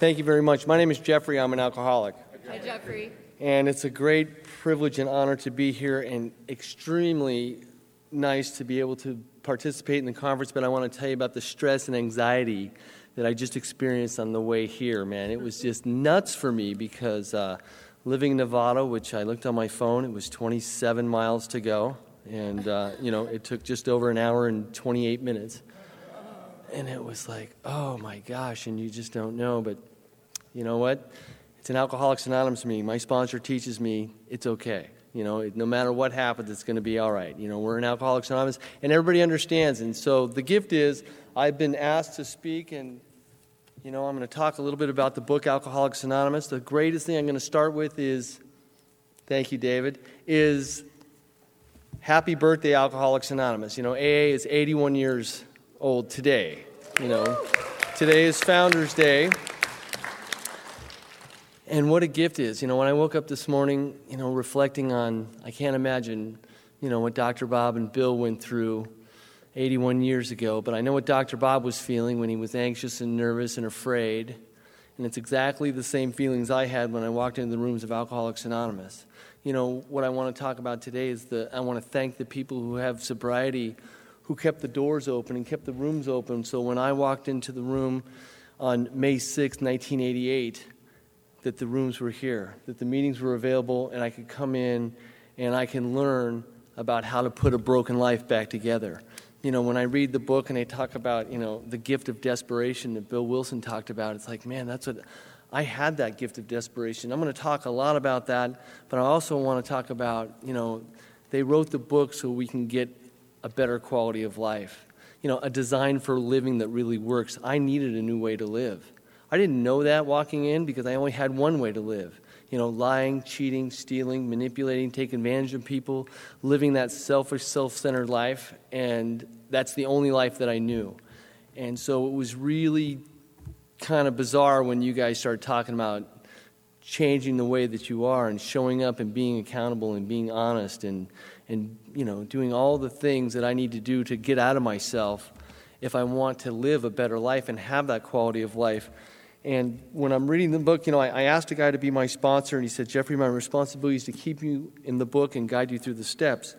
Thank you very much. My name is Jeffrey. I'm an alcoholic. Hi, Jeffrey. And it's a great privilege and honor to be here, and extremely nice to be able to participate in the conference. But I want to tell you about the stress and anxiety that I just experienced on the way here, man. It was just nuts for me because living in Nevada, which I looked on my phone, it was 27 miles to go. And, it took just over an hour and 28 minutes. And it was like, oh, my gosh, and you just don't know. But you know what? It's an Alcoholics Anonymous meeting. My sponsor teaches me it's okay. No matter what happens, it's going to be all right. We're in Alcoholics Anonymous, and everybody understands. And so the gift is I've been asked to speak, and, I'm going to talk a little bit about the book Alcoholics Anonymous. The greatest thing I'm going to start with is, thank you, David, is happy birthday, Alcoholics Anonymous. AA is 81 years old today. Today is Founders Day. And what a gift is. When I woke up this morning, reflecting on, I can't imagine, what Dr. Bob and Bill went through 81 years ago, but I know what Dr. Bob was feeling when he was anxious and nervous and afraid, and it's exactly the same feelings I had when I walked into the rooms of Alcoholics Anonymous. What I want to talk about today is I want to thank the people who have sobriety, who kept the doors open and kept the rooms open, so when I walked into the room on May 6, 1988, that the rooms were here, that the meetings were available, and I could come in and I can learn about how to put a broken life back together. When I read the book and they talk about, the gift of desperation that Bill Wilson talked about, it's like, man, that's what I had, that gift of desperation. I'm going to talk a lot about that, but I also want to talk about, they wrote the book so we can get a better quality of life, a design for living that really works. I needed a new way to live. I didn't know that walking in because I only had one way to live. Lying, cheating, stealing, manipulating, taking advantage of people, living that selfish, self-centered life, and that's the only life that I knew. And so it was really kind of bizarre when you guys started talking about changing the way that you are and showing up and being accountable and being honest and doing all the things that I need to do to get out of myself if I want to live a better life and have that quality of life. And when I'm reading the book, I asked a guy to be my sponsor, and he said, Jeffrey, my responsibility is to keep you in the book and guide you through the steps.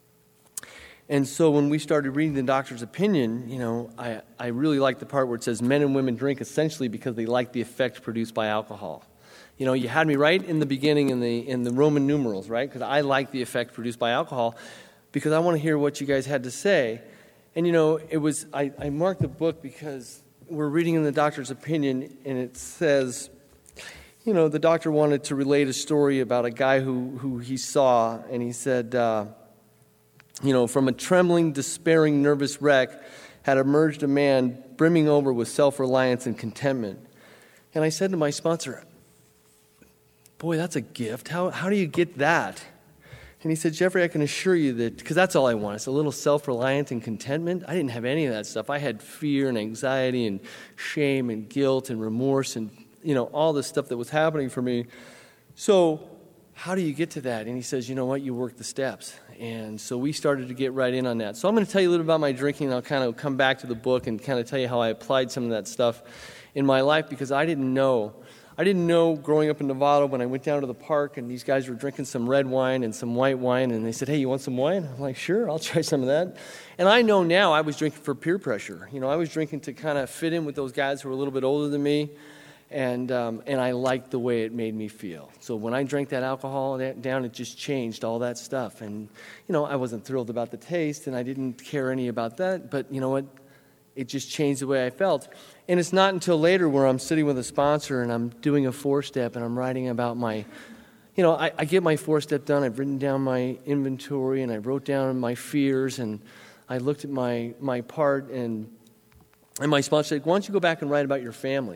And so when we started reading the doctor's opinion, I really liked the part where it says men and women drink essentially because they like the effect produced by alcohol. You had me right in the beginning in the Roman numerals, right? Because I like the effect produced by alcohol because I want to hear what you guys had to say. And, I marked the book because we're reading in the doctor's opinion, and it says, the doctor wanted to relate a story about a guy who he saw, and he said, from a trembling, despairing, nervous wreck had emerged a man brimming over with self-reliance and contentment. And I said to my sponsor, boy, that's a gift. How do you get that? And he said, Jeffrey, I can assure you that, because that's all I want. It's a little self-reliance and contentment. I didn't have any of that stuff. I had fear and anxiety and shame and guilt and remorse and, all the stuff that was happening for me. So how do you get to that? And he says, you know what, you work the steps. And so we started to get right in on that. So I'm going to tell you a little about my drinking, and I'll kind of come back to the book and kind of tell you how I applied some of that stuff in my life, because I didn't know growing up in Nevada when I went down to the park and these guys were drinking some red wine and some white wine, and they said, hey, you want some wine? I'm like, sure, I'll try some of that. And I know now I was drinking for peer pressure. I was drinking to kind of fit in with those guys who were a little bit older than me, and I liked the way it made me feel. So when I drank that alcohol down, it just changed all that stuff. And, I wasn't thrilled about the taste, and I didn't care any about that, but you know what? It just changed the way I felt. And it's not until later where I'm sitting with a sponsor and I'm doing a 4-step and I'm writing about my, I get my 4-step done. I've written down my inventory and I wrote down my fears and I looked at my part and my sponsor said, why don't you go back and write about your family?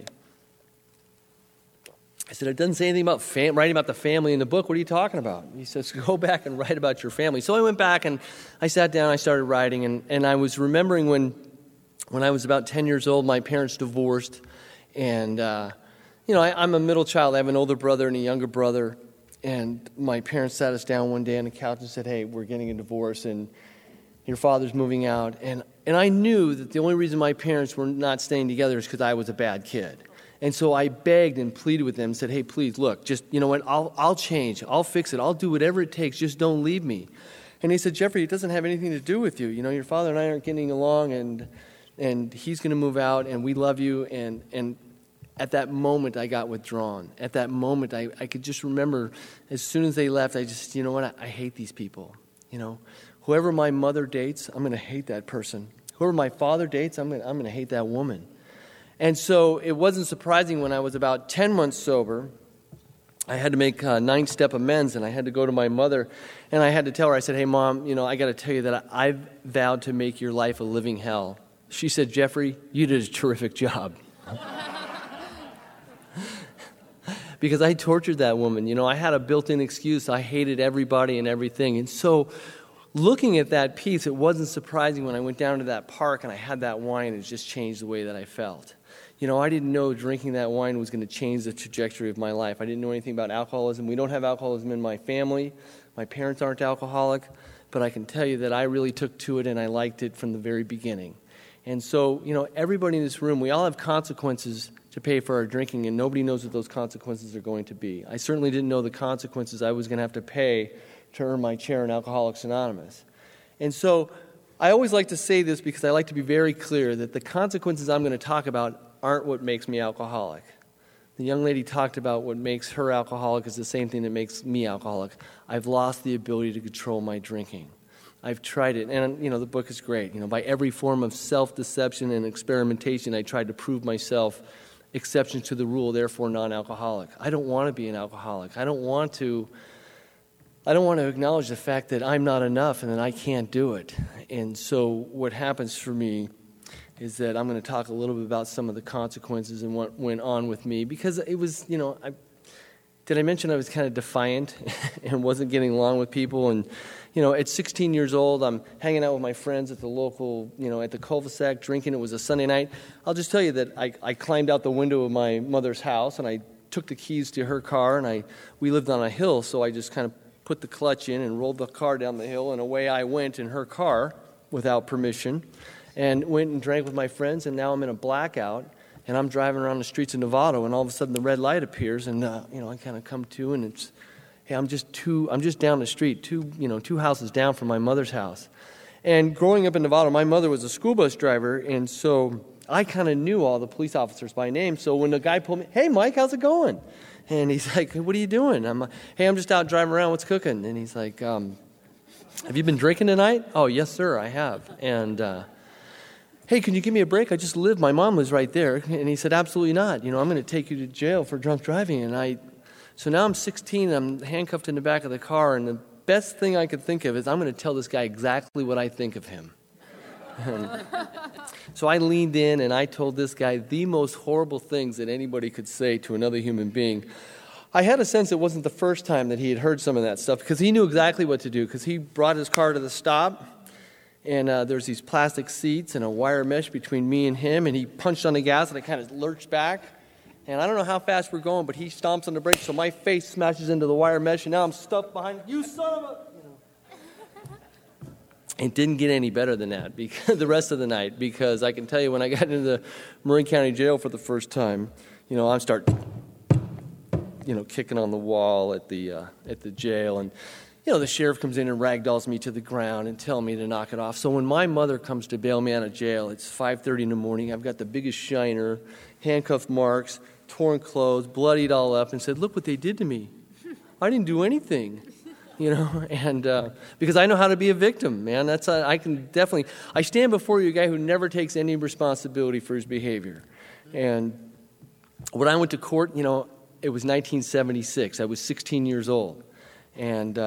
I said, it doesn't say anything about writing about the family in the book. What are you talking about? He says, go back and write about your family. So I went back and I sat down, I started writing, and I was remembering when I was about 10 years old, my parents divorced, and, I'm a middle child. I have an older brother and a younger brother, and my parents sat us down one day on the couch and said, hey, we're getting a divorce, and your father's moving out. And I knew that the only reason my parents were not staying together is because I was a bad kid. And so I begged and pleaded with them and said, hey, please, look, just, you know what, I'll change. I'll fix it. I'll do whatever it takes. Just don't leave me. And he said, Jeffrey, it doesn't have anything to do with you. You know, your father and I aren't getting along, and he's going to move out, and we love you. And at that moment, I got withdrawn. At that moment, I could just remember, as soon as they left, I just, you know what, I hate these people. You know, whoever my mother dates, I'm going to hate that person. Whoever my father dates, I'm going to hate that woman. And so it wasn't surprising when I was about 10 months sober, I had to make 9-step amends, and I had to go to my mother, and I had to tell her, I said, hey, Mom, you know, I got to tell you that I've vowed to make your life a living hell. She said, Jeffrey, you did a terrific job. Because I tortured that woman. You know, I had a built-in excuse. I hated everybody and everything. And so looking at that piece, it wasn't surprising when I went down to that park and I had that wine, it just changed the way that I felt. You know, I didn't know drinking that wine was going to change the trajectory of my life. I didn't know anything about alcoholism. We don't have alcoholism in my family. My parents aren't alcoholic. But I can tell you that I really took to it and I liked it from the very beginning. And so, you know, everybody in this room, we all have consequences to pay for our drinking, and nobody knows what those consequences are going to be. I certainly didn't know the consequences I was going to have to pay to earn my chair in Alcoholics Anonymous. And so I always like to say this because I like to be very clear that the consequences I'm going to talk about aren't what makes me alcoholic. The young lady talked about what makes her alcoholic is the same thing that makes me alcoholic. I've lost the ability to control my drinking. I've tried it, and, you know, the book is great. You know, by every form of self-deception and experimentation, I tried to prove myself exception to the rule, therefore non-alcoholic. I don't want to be an alcoholic. I don't want to acknowledge the fact that I'm not enough and that I can't do it. And so what happens for me is that I'm going to talk a little bit about some of the consequences and what went on with me, because it was, you know, did I mention I was kind of defiant and wasn't getting along with people? And, you know, at 16 years old, I'm hanging out with my friends at the local, you know, at the cul-de-sac drinking. It was a Sunday night. I'll just tell you that I climbed out the window of my mother's house and I took the keys to her car, and we lived on a hill, so I just kind of put the clutch in and rolled the car down the hill, and away I went in her car without permission, and went and drank with my friends, and now I'm in a blackout, and I'm driving around the streets of Novato, and all of a sudden the red light appears, and you know, I kind of come to, and it's, hey, I'm just down the street, two houses down from my mother's house. And growing up in Novato, my mother was a school bus driver, and so I kind of knew all the police officers by name. So when the guy pulled me, hey, Mike, how's it going? And he's like, what are you doing? I'm like, hey, I'm just out driving around. What's cooking? And he's like, have you been drinking tonight? Oh, yes, sir, I have. And hey, can you give me a break? I just live. My mom lives right there. And he said, absolutely not. You know, I'm going to take you to jail for drunk driving. And so now I'm 16, I'm handcuffed in the back of the car, and the best thing I could think of is I'm going to tell this guy exactly what I think of him. So I leaned in and I told this guy the most horrible things that anybody could say to another human being. I had a sense it wasn't the first time that he had heard some of that stuff, because he knew exactly what to do, because he brought his car to the stop, and there's these plastic seats and a wire mesh between me and him, and he punched on the gas and I kind of lurched back. And I don't know how fast we're going, but he stomps on the brakes, so my face smashes into the wire mesh, and now I'm stuck behind, you son of a... You know. It didn't get any better than that because the rest of the night, because I can tell you when I got into the Marin County Jail for the first time, you know, I start, you know, kicking on the wall at the jail, and, you know, the sheriff comes in and ragdolls me to the ground and tell me to knock it off. So when my mother comes to bail me out of jail, it's 5:30 in the morning, I've got the biggest shiner, handcuff marks, torn clothes, bloodied all up, and said, look what they did to me. I didn't do anything, you know, and because I know how to be a victim, man. I stand before you a guy who never takes any responsibility for his behavior. And when I went to court, you know, it was 1976. I was 16 years old. And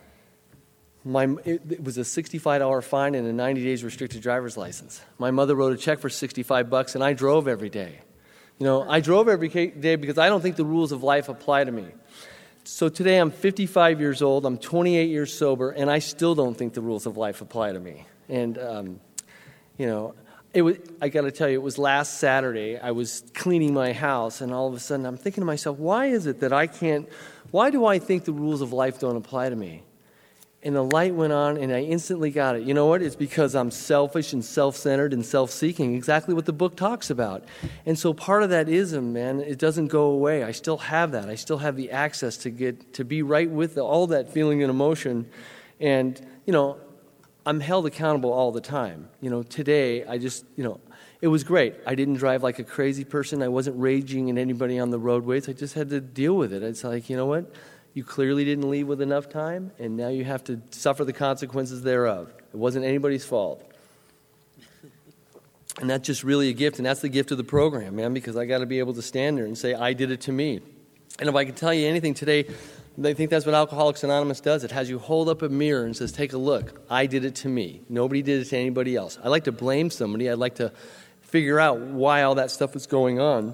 it was a $65 fine and a 90 days restricted driver's license. My mother wrote a check for $65, and I drove every day. You know, I drove every day because I don't think the rules of life apply to me. So today I'm 55 years old, I'm 28 years sober, and I still don't think the rules of life apply to me. And, you know, I got to tell you, it was last Saturday, I was cleaning my house, and all of a sudden I'm thinking to myself, why is it that why do I think the rules of life don't apply to me? And the light went on, and I instantly got it. You know what? It's because I'm selfish and self-centered and self-seeking, exactly what the book talks about. And so part of that ism, man, it doesn't go away. I still have that. I still have the access to be right with all that feeling and emotion. And, I'm held accountable all the time. Today, it was great. I didn't drive like a crazy person. I wasn't raging at anybody on the roadways. I just had to deal with it. It's like, you know what? You clearly didn't leave with enough time, and now you have to suffer the consequences thereof. It wasn't anybody's fault. And that's just really a gift, and that's the gift of the program, man, because I got to be able to stand there and say, I did it to me. And if I can tell you anything today, I think that's what Alcoholics Anonymous does. It has you hold up a mirror and says, take a look. I did it to me. Nobody did it to anybody else. I like to blame somebody. I'd like to figure out why all that stuff was going on.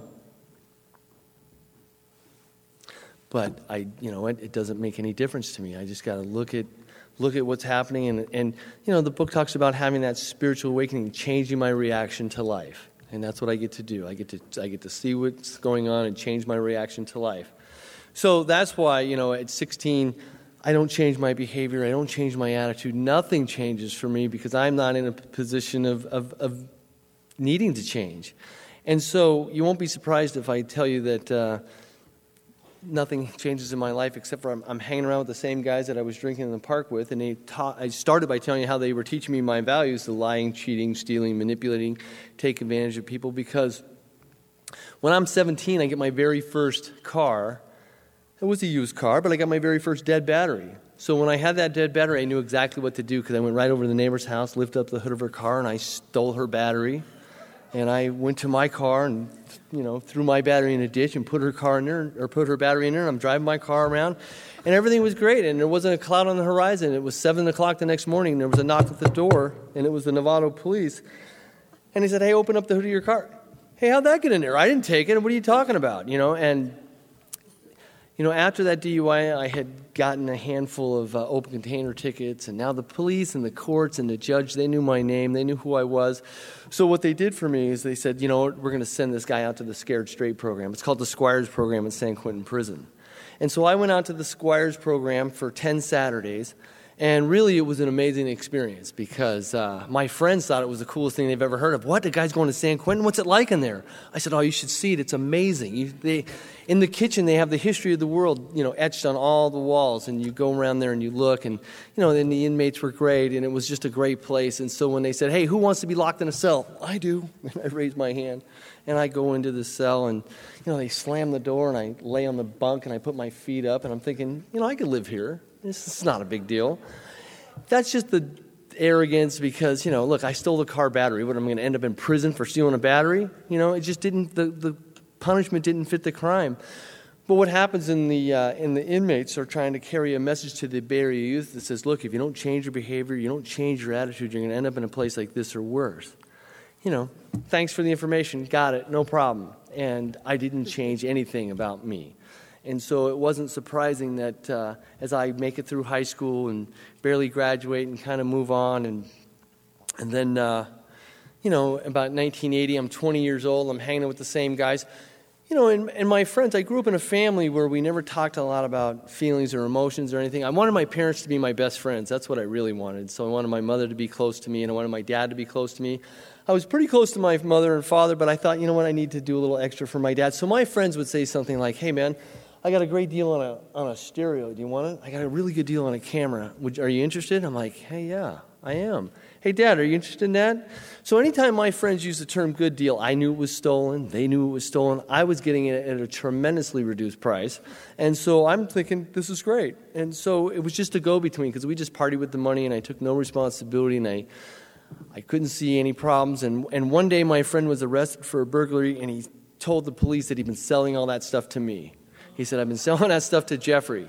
But it doesn't make any difference to me. I just got to look at what's happening, and the book talks about having that spiritual awakening, changing my reaction to life, and that's what I get to do. I get to see what's going on and change my reaction to life. So that's why at 16, I don't change my behavior, I don't change my attitude. Nothing changes for me because I'm not in a position of needing to change. And so you won't be surprised if I tell you that. Nothing changes in my life except for I'm hanging around with the same guys that I was drinking in the park with, and I started by telling you how they were teaching me my values, the lying, cheating, stealing, manipulating, take advantage of people, because when I'm 17, I get my very first car. It was a used car, but I got my very first dead battery. So when I had that dead battery, I knew exactly what to do, because I went right over to the neighbor's house, lifted up the hood of her car, and I stole her battery. And I went to my car and, threw my battery in a ditch and put her battery in there. And I'm driving my car around, and everything was great. And there wasn't a cloud on the horizon. It was 7 o'clock the next morning. And there was a knock at the door, and it was the Novato police. And he said, "Hey, open up the hood of your car." "Hey, how'd that get in there? I didn't take it. What are you talking about?" After that DUI, I had gotten a handful of open container tickets, and now the police and the courts and the judge, they knew my name, they knew who I was. So what they did for me is they said, we're going to send this guy out to the Scared Straight program. It's called the Squires program at San Quentin Prison. And so I went out to the Squires program for 10 Saturdays, and really it was an amazing experience because my friends thought it was the coolest thing they've ever heard of. "What? The guy's going to San Quentin? What's it like in there?" I said, "Oh, you should see it. It's amazing." In the kitchen, they have the history of the world, etched on all the walls, and you go around there and you look, and, then the inmates were great, and it was just a great place. And so when they said, "Hey, who wants to be locked in a cell?" "I do." And I raised my hand, and I go into the cell, and, they slam the door, and I lay on the bunk, and I put my feet up, and I'm thinking, I could live here. This is not a big deal. That's just the arrogance because, look, I stole the car battery. What, I'm going to end up in prison for stealing a battery? It just didn't, the punishment didn't fit the crime. But what happens in the inmates are trying to carry a message to the Bay Area youth that says, look, if you don't change your behavior, you don't change your attitude, you're going to end up in a place like this or worse. Thanks for the information. Got it. No problem. And I didn't change anything about me. And so it wasn't surprising that as I make it through high school and barely graduate and kind of move on, and then, about 1980, I'm 20 years old, I'm hanging out with the same guys. And my friends, I grew up in a family where we never talked a lot about feelings or emotions or anything. I wanted my parents to be my best friends. That's what I really wanted. So I wanted my mother to be close to me, and I wanted my dad to be close to me. I was pretty close to my mother and father, but I thought, I need to do a little extra for my dad. So my friends would say something like, "Hey, man, I got a great deal on a stereo. Do you want it? I got a really good deal on a camera. Are you interested?" I'm like, "Hey, yeah, I am." "Hey, Dad, are you interested in that?" So anytime my friends used the term good deal, I knew it was stolen. They knew it was stolen. I was getting it at a tremendously reduced price. And so I'm thinking, this is great. And so it was just a go-between because we just partied with the money, and I took no responsibility, and I couldn't see any problems. And one day my friend was arrested for a burglary, and he told the police that he'd been selling all that stuff to me. He said, "I've been selling that stuff to Jeffrey."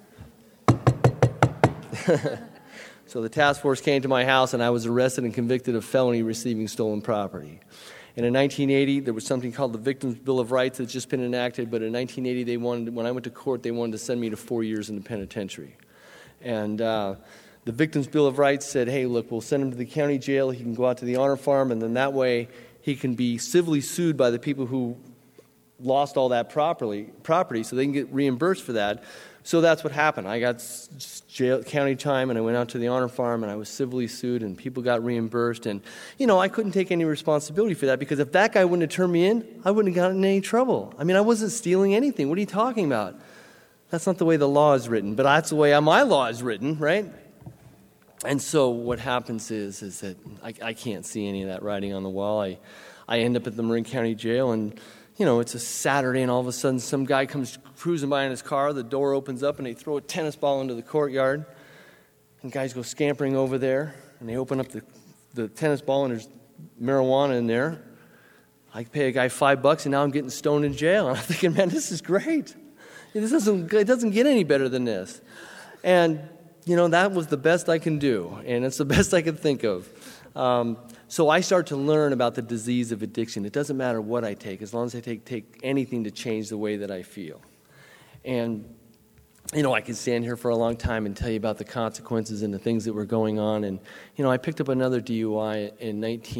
So the task force came to my house, and I was arrested and convicted of felony receiving stolen property. And in 1980, there was something called the Victims' Bill of Rights that's just been enacted, but in 1980, when I went to court, they wanted to send me to 4 years in the penitentiary. And the Victims' Bill of Rights said, "Hey, look, we'll send him to the county jail. He can go out to the honor farm, and then that way he can be civilly sued by the people who lost all that property so they can get reimbursed for that. So that's what happened. I got county time, and I went out to the Honor Farm, and I was civilly sued, and people got reimbursed. And, I couldn't take any responsibility for that, because if that guy wouldn't have turned me in, I wouldn't have gotten in any trouble. I mean, I wasn't stealing anything. What are you talking about? That's not the way the law is written, but that's the way my law is written, right? And so what happens is that I can't see any of that writing on the wall. I end up at the Marin County Jail, and it's a Saturday, and all of a sudden some guy comes cruising by in his car. The door opens up, and they throw a tennis ball into the courtyard. And guys go scampering over there, and they open up the tennis ball, and there's marijuana in there. I pay a guy $5, and now I'm getting stoned in jail. And I'm thinking, man, this is great. It doesn't get any better than this. And, that was the best I can do, and it's the best I could think of. So I start to learn about the disease of addiction. It doesn't matter what I take, as long as I take anything to change the way that I feel. And, I could stand here for a long time and tell you about the consequences and the things that were going on. And, I picked up another DUI in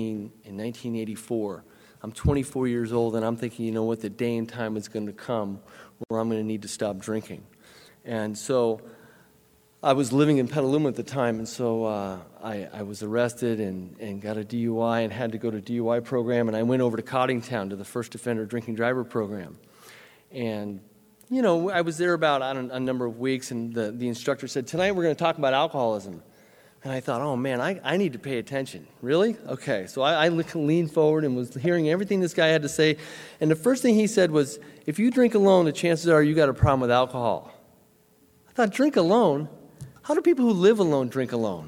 1984. I'm 24 years old, and I'm thinking, the day and time is going to come where I'm going to need to stop drinking. And so I was living in Petaluma at the time, and so I was arrested and got a DUI and had to go to DUI program, and I went over to Coddingtown to the First Offender Drinking Driver program. And, I was there about a number of weeks, and the instructor said, tonight we're going to talk about alcoholism. And I thought, oh, man, I need to pay attention. Really? Okay. So I leaned forward and was hearing everything this guy had to say, and the first thing he said was, if you drink alone, the chances are you got a problem with alcohol. I thought, drink alone? How do people who live alone drink alone?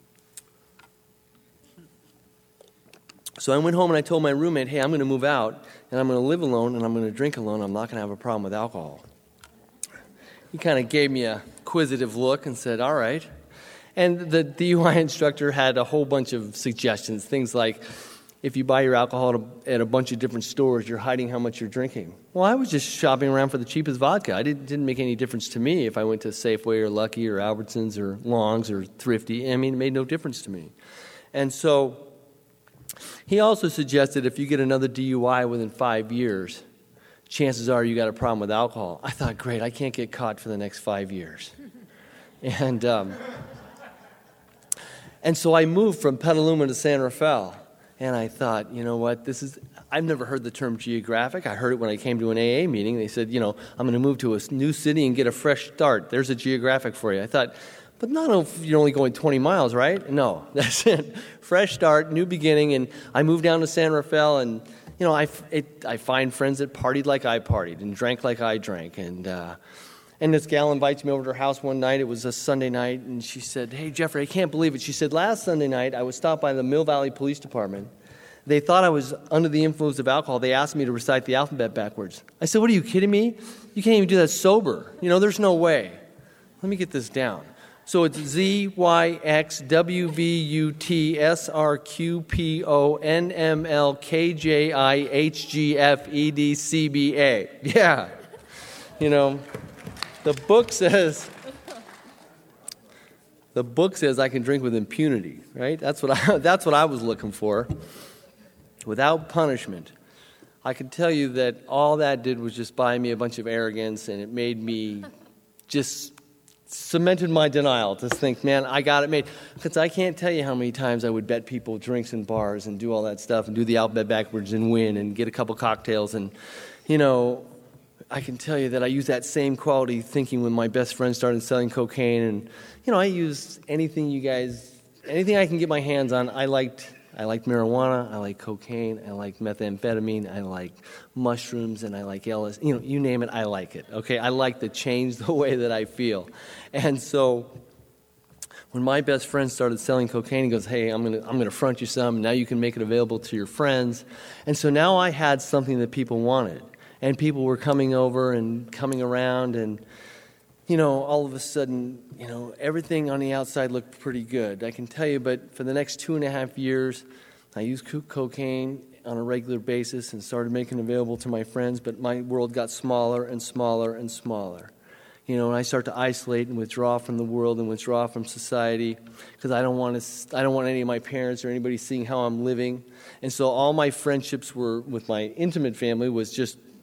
So I went home and I told my roommate, hey, I'm going to move out, and I'm going to live alone, and I'm going to drink alone. I'm not going to have a problem with alcohol. He kind of gave me a quizzitive look and said, all right. And the DUI instructor had a whole bunch of suggestions, things like, if you buy your alcohol at a bunch of different stores, you're hiding how much you're drinking. Well, I was just shopping around for the cheapest vodka. It didn't make any difference to me if I went to Safeway or Lucky or Albertsons or Long's or Thrifty. I mean, it made no difference to me. And so he also suggested if you get another DUI within 5 years, chances are you got a problem with alcohol. I thought, great, I can't get caught for the next 5 years. And so I moved from Petaluma to San Rafael. And I thought, you know what, I've never heard the term geographic. I heard it when I came to an AA meeting. They said, I'm going to move to a new city and get a fresh start. There's a geographic for you. I thought, but not if you're only going 20 miles, right? No, that's it. Fresh start, new beginning. And I moved down to San Rafael, and, I find friends that partied like I partied and drank like I drank. And this gal invites me over to her house one night. It was a Sunday night, and she said, hey, Jeffrey, I can't believe it. She said, last Sunday night, I was stopped by the Mill Valley Police Department. They thought I was under the influence of alcohol. They asked me to recite the alphabet backwards. I said, what, are you kidding me? You can't even do that sober. There's no way. Let me get this down. So it's ZYXWVUTSRQPONMLKJIHGFEDCBA. Yeah. The book says I can drink with impunity, right? That's what I was looking for, without punishment. I can tell you that all that did was just buy me a bunch of arrogance, and it made me just cemented my denial to think, man, I got it made. Because I can't tell you how many times I would bet people drinks in bars and do all that stuff and do the alphabet backwards and win and get a couple cocktails. And, I can tell you that I used that same quality thinking when my best friend started selling cocaine. And, I used anything I can get my hands on. I liked marijuana, I like cocaine, I like methamphetamine, I like mushrooms, and I like LSD. You name it, I like it. Okay, I like to change the way that I feel. And so when my best friend started selling cocaine, he goes, hey, I'm gonna front you some. Now you can make it available to your friends. And so now I had something that people wanted. And people were coming over and coming around, and, all of a sudden, everything on the outside looked pretty good. I can tell you, but for the next 2.5 years, I used cocaine on a regular basis and started making it available to my friends, but my world got smaller and smaller and smaller. And I start to isolate and withdraw from the world and withdraw from society because I don't want any of my parents or anybody seeing how I'm living. And so all my friendships were with my intimate family was just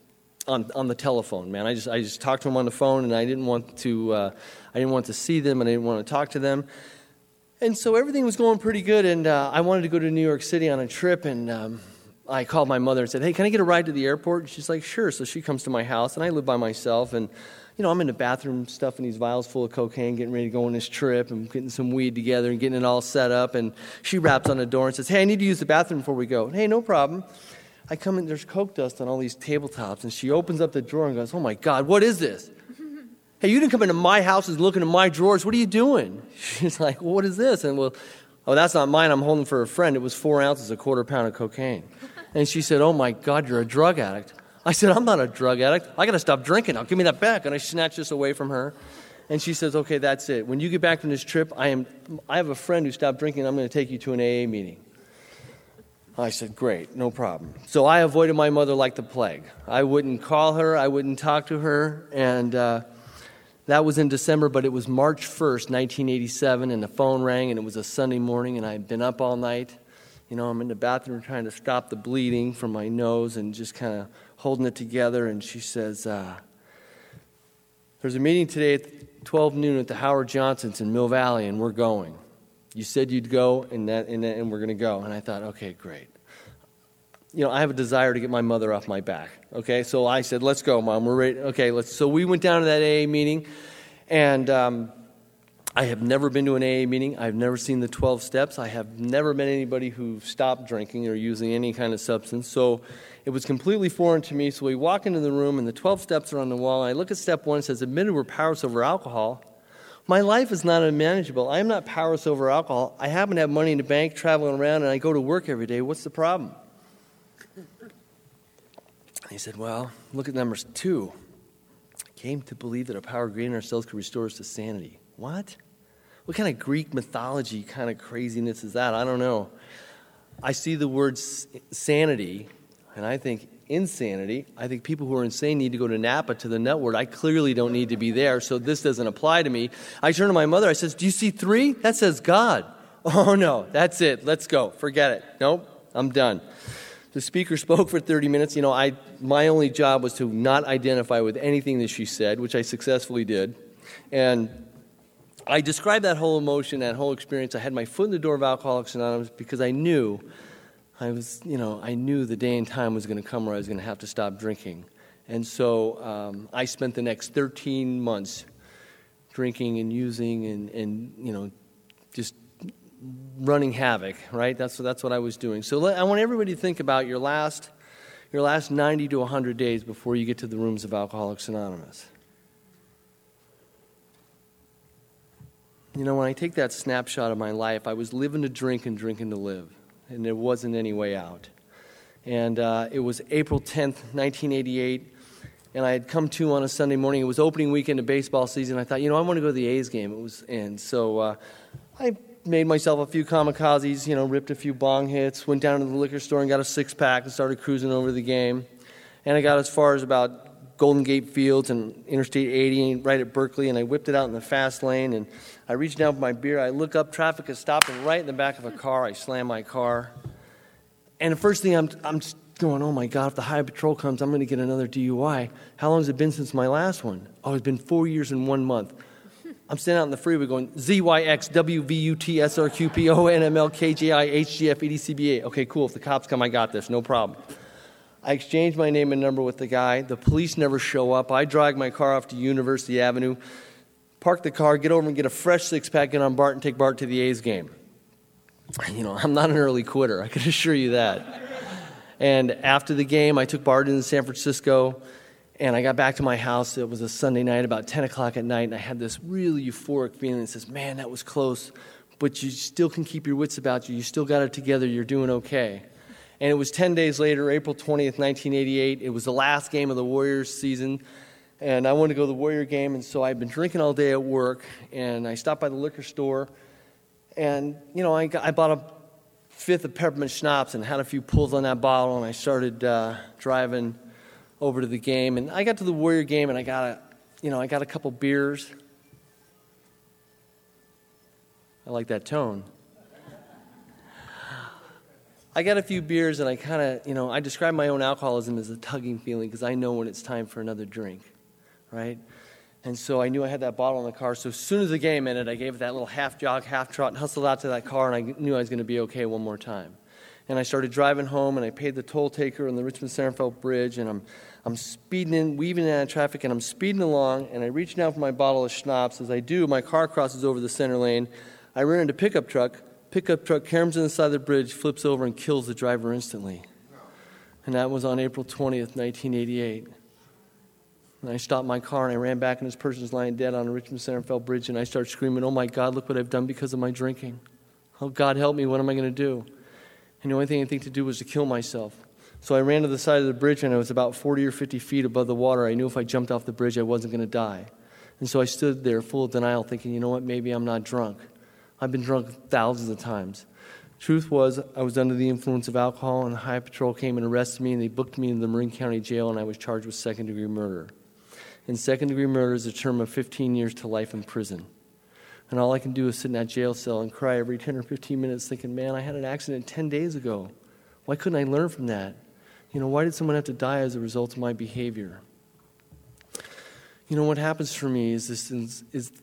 on the telephone, man. I just talked to them on the phone, and I didn't want to see them, and I didn't want to talk to them. And so everything was going pretty good, and I wanted to go to New York City on a trip, and I called my mother and said, hey, can I get a ride to the airport? And she's like, sure. So she comes to my house, and I live by myself, and I'm in the bathroom stuffing these vials full of cocaine, getting ready to go on this trip, and getting some weed together and getting it all set up, and she raps on the door and says, hey, I need to use the bathroom before we go. Hey, no problem. I come in, there's coke dust on all these tabletops, and she opens up the drawer and goes, oh my God, what is this? Hey, you didn't come into my house and look into my drawers. What are you doing? She's like, well, what is this? And that's not mine. I'm holding for a friend. It was 4 ounces, a quarter pound of cocaine. And she said, oh my God, you're a drug addict. I said, I'm not a drug addict. I got to stop drinking now. Give me that back. And I snatched this away from her. And she says, okay, that's it. When you get back from this trip, I have a friend who stopped drinking. I'm going to take you to an AA meeting. I said, great, no problem. So I avoided my mother like the plague. I wouldn't call her. I wouldn't talk to her. And that was in December, but it was March 1st, 1987, and the phone rang, and it was a Sunday morning, and I had been up all night. I'm in the bathroom trying to stop the bleeding from my nose and just kind of holding it together. And she says, there's a meeting today at 12 noon at the Howard Johnson's in Mill Valley, and we're going. You said you'd go, and we're going to go. And I thought, okay, great. I have a desire to get my mother off my back. Okay, so I said, let's go, Mom. We're ready. Okay, So we went down to that AA meeting, and I have never been to an AA meeting. I've never seen the 12 steps. I have never met anybody who stopped drinking or using any kind of substance. So it was completely foreign to me. So we walk into the room, and the 12 steps are on the wall. And I look at step 1. It says, admitted we're powerless over alcohol. My life is not unmanageable. I am not powerless over alcohol. I happen to have money in the bank, traveling around, and I go to work every day. What's the problem? He said, well, look at number 2. I came to believe that a power greater than ourselves could restore us to sanity. What? What kind of Greek mythology kind of craziness is that? I don't know. I see the word sanity, and I think insanity. I think people who are insane need to go to Napa to the nut ward. I clearly don't need to be there, so this doesn't apply to me. I turn to my mother. I says, do you see 3? That says God. Oh, no, that's it. Let's go. Forget it. Nope, I'm done. The speaker spoke for 30 minutes. My only job was to not identify with anything that she said, which I successfully did. And I described that whole emotion, that whole experience. I had my foot in the door of Alcoholics Anonymous because I knew the day and time was going to come where I was going to have to stop drinking. And so I spent the next 13 months drinking and using and just running havoc, right? That's what I was doing. So I want everybody to think about your last 90 to 100 days before you get to the rooms of Alcoholics Anonymous. When I take that snapshot of my life, I was living to drink and drinking to live, and there wasn't any way out. And it was April 10th, 1988, and I had come to on a Sunday morning. It was opening weekend of baseball season. I thought, I want to go to the A's game. So I made myself a few kamikazes, ripped a few bong hits, went down to the liquor store and got a 6-pack and started cruising over the game. And I got as far as about Golden Gate Fields and Interstate 80 right at Berkeley, and I whipped it out in the fast lane, and I reached down for my beer. I look up, traffic is stopping right in the back of a car. I slam my car. And the first thing I'm going, oh my God, if the highway patrol comes, I'm going to get another DUI. How long has it been since my last one? Oh, it's been 4 years and 1 month. I'm standing out in the freeway going, ZYX, WVUT, SRQP, ONML, KJI, HGF, EDCBA. Okay, cool. If the cops come, I got this. No problem. I exchanged my name and number with the guy. The police never show up. I drag my car off to University Avenue, park the car, get over and get a fresh 6-pack, get on BART, and take BART to the A's game. I'm not an early quitter. I can assure you that. And after the game, I took BART into San Francisco. And I got back to my house. It was a Sunday night, about 10 o'clock at night, and I had this really euphoric feeling that says, man, that was close, but you still can keep your wits about you. You still got it together. You're doing okay. And it was 10 days later, April 20th, 1988. It was the last game of the Warriors season, and I wanted to go to the Warrior game, and so I'd been drinking all day at work, and I stopped by the liquor store, and, I bought a 5th of peppermint schnapps and had a few pulls on that bottle, and I started driving over to the game, and I got to the Warrior game, and I got a couple beers. I like that tone. I got a few beers, and I kind of, I describe my own alcoholism as a tugging feeling because I know when it's time for another drink, right? And so I knew I had that bottle in the car. So as soon as the game ended, I gave it that little half jog, half trot, and hustled out to that car, and I knew I was going to be okay one more time. And I started driving home, and I paid the toll taker on the Richmond-Sandfeld Bridge, and I'm speeding in, weaving out of traffic, and I'm speeding along, and I reach down for my bottle of schnapps. As I do, my car crosses over the center lane. I run into a pickup truck. Pickup truck caroms on the side of the bridge, flips over, and kills the driver instantly. And that was on April 20th, 1988. And I stopped my car, and I ran back, and this person's lying dead on the Richmond-Sandfeld Bridge, and I start screaming, "Oh, my God, look what I've done because of my drinking. Oh, God, help me. What am I going to do?" And the only thing I think to do was to kill myself. So I ran to the side of the bridge, and I was about 40 or 50 feet above the water. I knew if I jumped off the bridge, I wasn't going to die. And so I stood there full of denial, thinking, you know what, maybe I'm not drunk. I've been drunk thousands of times. Truth was, I was under the influence of alcohol, and the Highway Patrol came and arrested me, and they booked me into the Marin County Jail, and I was charged with second-degree murder. And second-degree murder is a term of 15 years to life in prison. And all I can do is sit in that jail cell and cry every 10 or 15 minutes thinking, man, I had an accident 10 days ago. Why couldn't I learn from that? Why did someone have to die as a result of my behavior? What happens for me is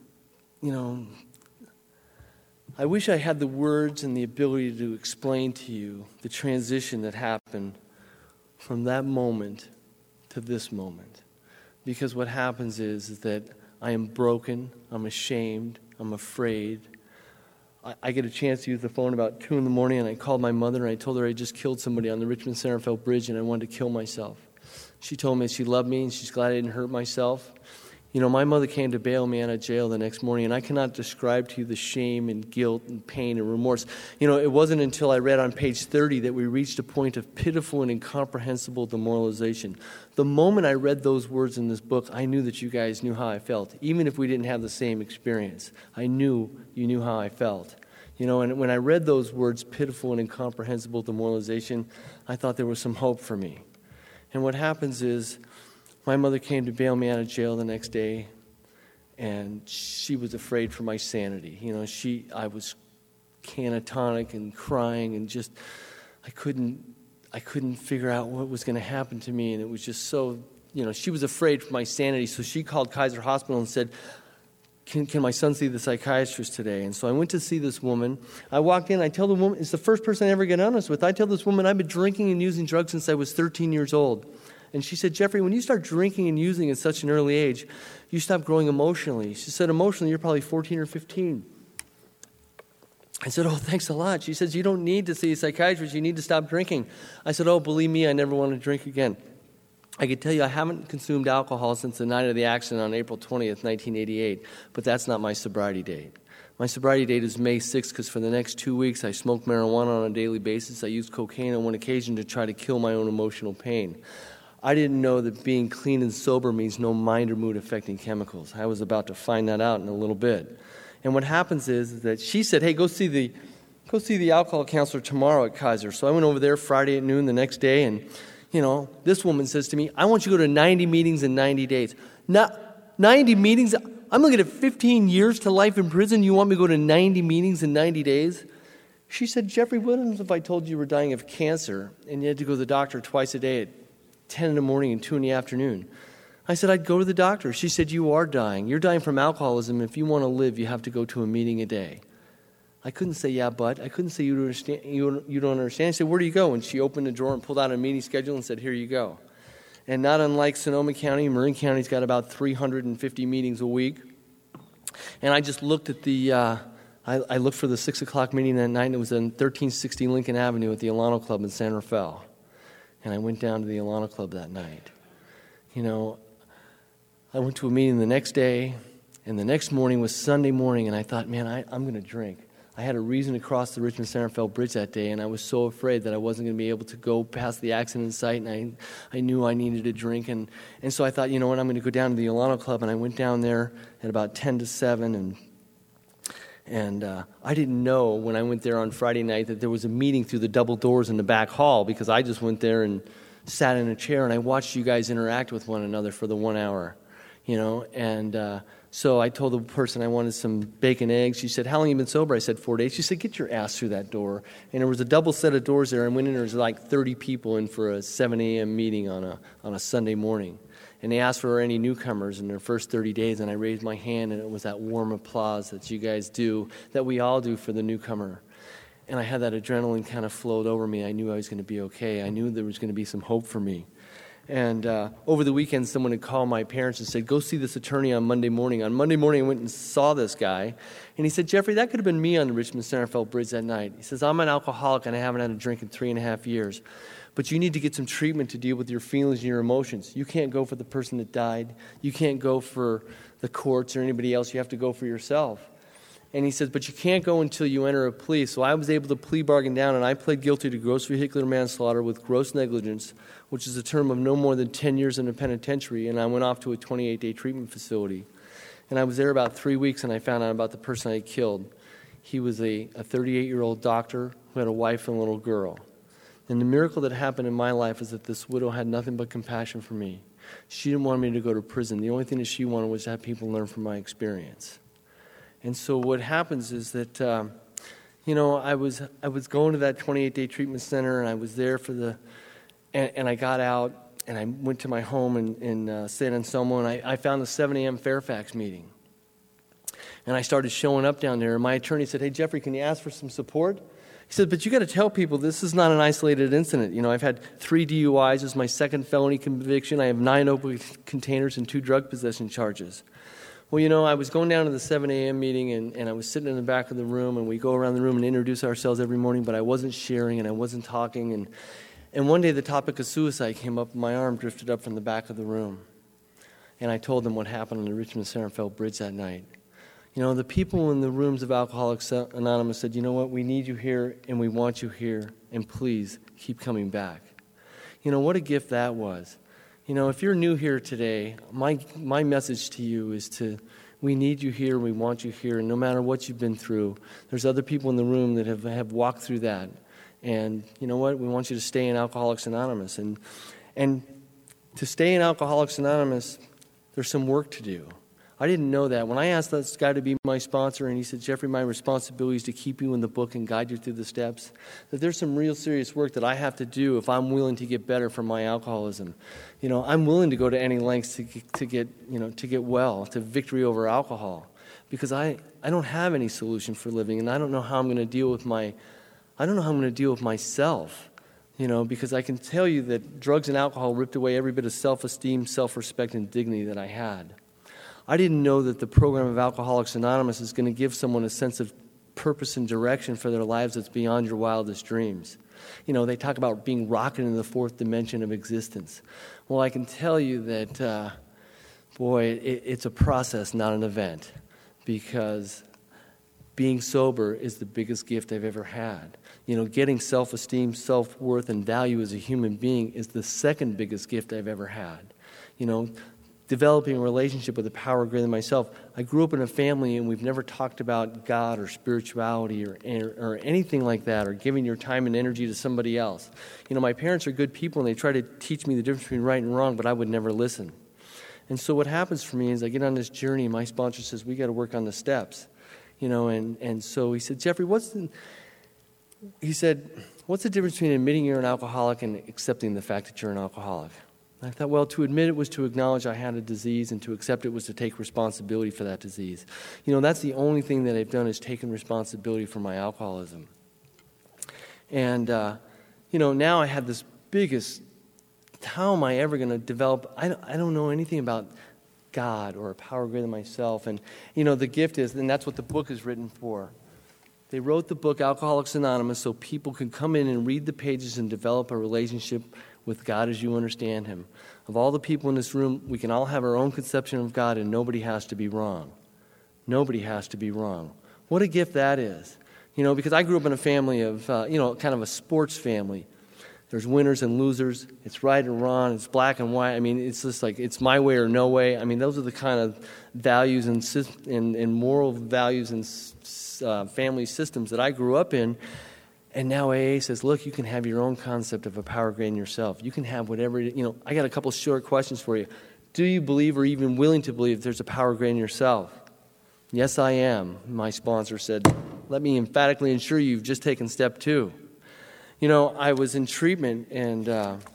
I wish I had the words and the ability to explain to you the transition that happened from that moment to this moment. Because what happens is that I am broken, I'm ashamed, I'm afraid. I get a chance to use the phone about 2 a.m, and I called my mother, and I told her I just killed somebody on the Richmond-Sandfeld Bridge, and I wanted to kill myself. She told me she loved me, and she's glad I didn't hurt myself. My mother came to bail me out of jail the next morning, and I cannot describe to you the shame and guilt and pain and remorse. It wasn't until I read on page 30 that we reached a point of pitiful and incomprehensible demoralization. The moment I read those words in this book, I knew that you guys knew how I felt, even if we didn't have the same experience. I knew you knew how I felt. And when I read those words, pitiful and incomprehensible demoralization, I thought there was some hope for me. And what happens is, my mother came to bail me out of jail the next day, and she was afraid for my sanity. I was catatonic and crying, and just I couldn't figure out what was going to happen to me, and it was just so. She was afraid for my sanity, so she called Kaiser Hospital and said, Can my son see the psychiatrist today? And so I went to see this woman. I walked in. I tell the woman, it's the first person I ever get honest with. I tell this woman, I've been drinking and using drugs since I was 13 years old. And she said, Jeffrey, when you start drinking and using at such an early age, you stop growing emotionally. She said, emotionally, you're probably 14 or 15. I said, oh, thanks a lot. She says, you don't need to see a psychiatrist. You need to stop drinking. I said, oh, believe me, I never want to drink again. I can tell you I haven't consumed alcohol since the night of the accident on April 20th, 1988, but that's not my sobriety date. My sobriety date is May 6th because for the next 2 weeks I smoked marijuana on a daily basis. I used cocaine on one occasion to try to kill my own emotional pain. I didn't know that being clean and sober means no mind or mood affecting chemicals. I was about to find that out in a little bit. And what happens is that she said, hey, go see the alcohol counselor tomorrow at Kaiser. So I went over there Friday at noon the next day, and this woman says to me, I want you to go to 90 meetings in 90 days. 90 meetings? I'm looking at 15 years to life in prison. You want me to go to 90 meetings in 90 days? She said, Jeffrey, what happens if I told you were dying of cancer and you had to go to the doctor twice a day at 10 in the morning and 2 in the afternoon? I said, I'd go to the doctor. She said, you are dying. You're dying from alcoholism. If you want to live, you have to go to a meeting a day. I couldn't say, yeah, but. I couldn't say, you don't understand. I said, where do you go? And she opened a drawer and pulled out a meeting schedule and said, here you go. And not unlike Sonoma County, Marin County's got about 350 meetings a week. And I just looked at I looked for the 6 o'clock meeting that night, and it was on 1360 Lincoln Avenue at the Alano Club in San Rafael. And I went down to the Alano Club that night. I went to a meeting the next day, and the next morning was Sunday morning, and I thought, man, I'm going to drink. I had a reason to cross the Richmond-Sandfeld Bridge that day, and I was so afraid that I wasn't going to be able to go past the accident site, and I knew I needed a drink. And so I thought, you know what, I'm going to go down to the Alano Club, and I went down there at about 10 to 7, and I didn't know when I went there on Friday night that there was a meeting through the double doors in the back hall, because I just went there and sat in a chair, and I watched you guys interact with one another for the 1 hour. And so I told the person I wanted some bacon eggs. She said, how long have you been sober? I said, 4 days. She said, get your ass through that door. And there was a double set of doors there. I went in, there was like 30 people in for a 7 a.m. meeting on a Sunday morning. And they asked for any newcomers in their first 30 days, and I raised my hand, and it was that warm applause that you guys do, that we all do for the newcomer. And I had that adrenaline kind of flowed over me. I knew I was going to be okay. I knew there was going to be some hope for me. And over the weekend, someone had called my parents and said, go see this attorney on Monday morning. On Monday morning, I went and saw this guy. And he said, Jeffrey, that could have been me on the Richmond-Centerville Bridge that night. He says, I'm an alcoholic, and I haven't had a drink in 3.5 years. But you need to get some treatment to deal with your feelings and your emotions. You can't go for the person that died. You can't go for the courts or anybody else. You have to go for yourself. And he says, but you can't go until you enter a plea. So I was able to plea bargain down, and I pled guilty to gross vehicular manslaughter with gross negligence, which is a term of no more than 10 years in a penitentiary, and I went off to a 28-day treatment facility. And I was there about 3 weeks, and I found out about the person I killed. He was a 38-year-old doctor who had a wife and a little girl. And the miracle that happened in my life is that this widow had nothing but compassion for me. She didn't want me to go to prison. The only thing that she wanted was to have people learn from my experience. And so what happens is that, I was going to that 28-day treatment center, and I was there for and I got out, and I went to my home in San Anselmo, and I found the 7 a.m. Fairfax meeting. And I started showing up down there, and my attorney said, hey, Jeffrey, can you ask for some support? He said, but you got to tell people this is not an isolated incident. I've had 3 DUIs. This is my second felony conviction. I have 9 open containers and 2 drug possession charges. Well, I was going down to the 7 a.m. meeting, and I was sitting in the back of the room, and we go around the room and introduce ourselves every morning, but I wasn't sharing and I wasn't talking. And one day the topic of suicide came up, and my arm drifted up from the back of the room. And I told them what happened on the Richmond-Centerville Bridge that night. The people in the rooms of Alcoholics Anonymous said, you know what, we need you here, and we want you here, and please keep coming back. What a gift that was. If you're new here today, my message to you is we need you here, we want you here, and no matter what you've been through, there's other people in the room that have walked through that. And you know what, we want you to stay in Alcoholics Anonymous. And to stay in Alcoholics Anonymous, there's some work to do. I didn't know that. When I asked this guy to be my sponsor, and he said, Jeffrey, my responsibility is to keep you in the book and guide you through the steps, that there's some real serious work that I have to do if I'm willing to get better from my alcoholism. I'm willing to go to any lengths to get well, to victory over alcohol, because I don't have any solution for living, and I don't know how I'm going to deal with myself. Because I can tell you that drugs and alcohol ripped away every bit of self-esteem, self-respect, and dignity that I had. I didn't know that the program of Alcoholics Anonymous is going to give someone a sense of purpose and direction for their lives that's beyond your wildest dreams. They talk about being rocketed into the 4th dimension of existence. Well, I can tell you that, it's a process, not an event, because being sober is the biggest gift I've ever had. Getting self-esteem, self-worth, and value as a human being is the second biggest gift I've ever had. Developing a relationship with a power greater than myself. I grew up in a family, and we've never talked about God or spirituality or anything like that, or giving your time and energy to somebody else. My parents are good people, and they try to teach me the difference between right and wrong, but I would never listen. And so what happens for me is I get on this journey, and my sponsor says, we got to work on the steps. And so he said, Jeffrey, what's the difference between admitting you're an alcoholic and accepting the fact that you're an alcoholic? I thought, well, to admit it was to acknowledge I had a disease, and to accept it was to take responsibility for that disease. That's the only thing that I've done is taken responsibility for my alcoholism. And, now I have this biggest, how am I ever going to develop, I don't know anything about God or a power greater than myself. And, the gift is, and that's what the book is written for. They wrote the book Alcoholics Anonymous so people can come in and read the pages and develop a relationship with God as you understand Him. Of all the people in this room, we can all have our own conception of God, and nobody has to be wrong. Nobody has to be wrong. What a gift that is. Because I grew up in a family of, kind of a sports family. There's winners and losers. It's right and wrong. It's black and white. It's just like it's my way or no way. Those are the kind of values and moral values and family systems that I grew up in. And now AA says, look, you can have your own concept of a power greater than yourself. You can have whatever, I got a couple short questions for you. Do you believe or even willing to believe there's a power greater than yourself? Yes, I am, my sponsor said. Let me emphatically ensure you've just taken step 2. I was in treatment, and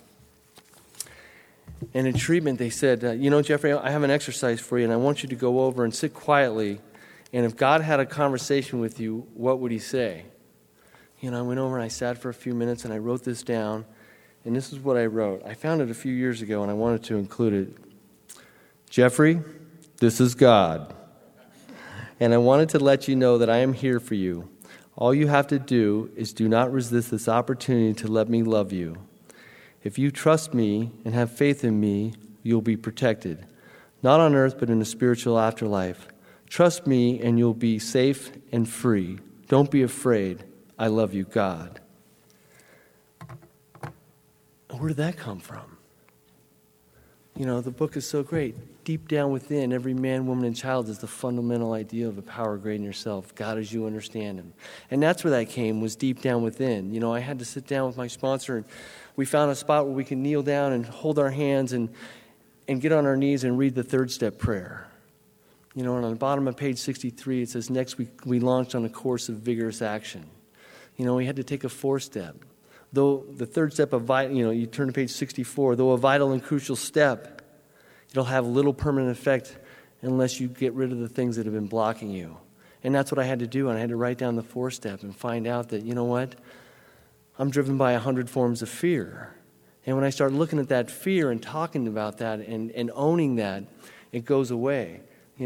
in treatment they said, Jeffrey, I have an exercise for you, and I want you to go over and sit quietly, and if God had a conversation with you, what would he say? I went over and I sat for a few minutes, and I wrote this down, and this is what I wrote. I found it a few years ago, and I wanted to include it. Jeffrey, this is God. And I wanted to let you know that I am here for you. All you have to do is do not resist this opportunity to let me love you. If you trust me and have faith in me, you'll be protected. Not on earth, but in the spiritual afterlife. Trust me and you'll be safe and free. Don't be afraid. I love you, God. Where did that come from? The book is so great. Deep down within, every man, woman, and child is the fundamental idea of a power greater than yourself, God as you understand him. And that's where that came, was deep down within. I had to sit down with my sponsor, and we found a spot where we can kneel down and hold our hands and get on our knees and read the 3rd step prayer. And on the bottom of page 63, it says, next we launched on a course of vigorous action. We had to take a 4th step. Though the 3rd step of you turn to page 64, though a vital and crucial step, it'll have little permanent effect unless you get rid of the things that have been blocking you. And that's what I had to do. And I had to write down the 4th step and find out that, I'm driven by 100 forms of fear. And when I start looking at that fear and talking about that and owning that, it goes away.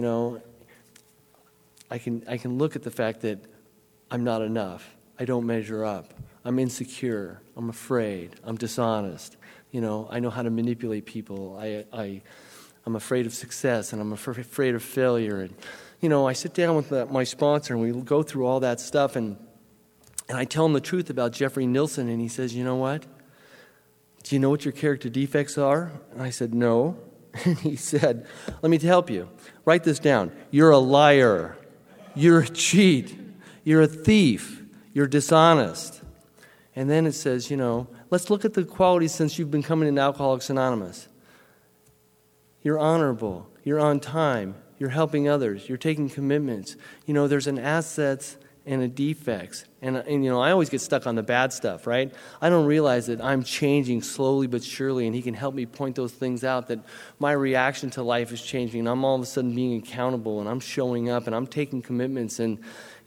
I can look at the fact that I'm not enough. I don't measure up. I'm insecure. I'm afraid. I'm dishonest. I know how to manipulate people. I'm afraid of success, and I'm afraid of failure. And, I sit down with my sponsor, and we go through all that stuff, and I tell him the truth about Jeffrey Nilsson, and he says, you know what? Do you know what your character defects are? And I said, no. And he said, let me help you. Write this down. You're a liar. You're a cheat. You're a thief. You're dishonest. And then it says, let's look at the qualities since you've been coming in Alcoholics Anonymous. You're honorable. You're on time. You're helping others. You're taking commitments. There's an assets and a defects. And I always get stuck on the bad stuff, right? I don't realize that I'm changing slowly but surely, and he can help me point those things out, that my reaction to life is changing, and I'm all of a sudden being accountable, and I'm showing up, and I'm taking commitments. And,